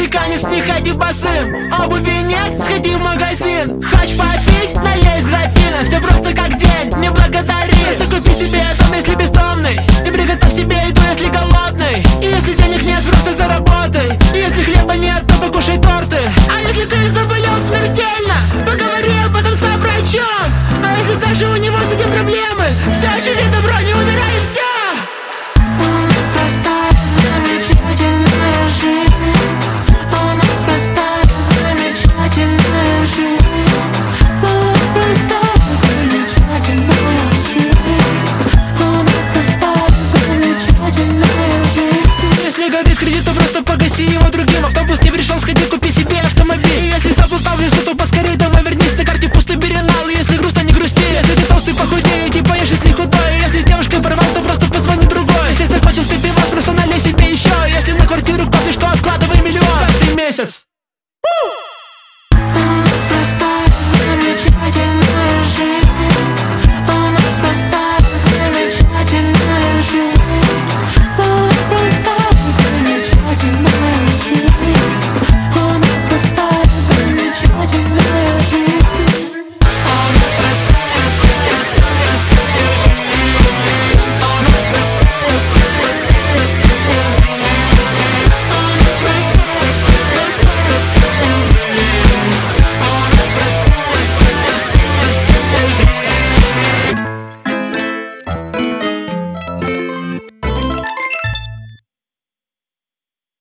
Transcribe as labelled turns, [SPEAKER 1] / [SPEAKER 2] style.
[SPEAKER 1] американец, не ходи босым. Обуви нет, сходи в магазин. Хочешь попить? Налей из графина. Все просто как день, не благодари. Просто купи себе дом, если бессмертный, и приготовь себе еду, если голодный. И если денег нет, просто заработай. И если хлеба нет, то покушай торты. А если ты заболел смертельно, поговори об этом с врачом. А если даже у него с этим проблемы, все очевидно, бро, не умирай и все. Если горит кредит, то просто погаси его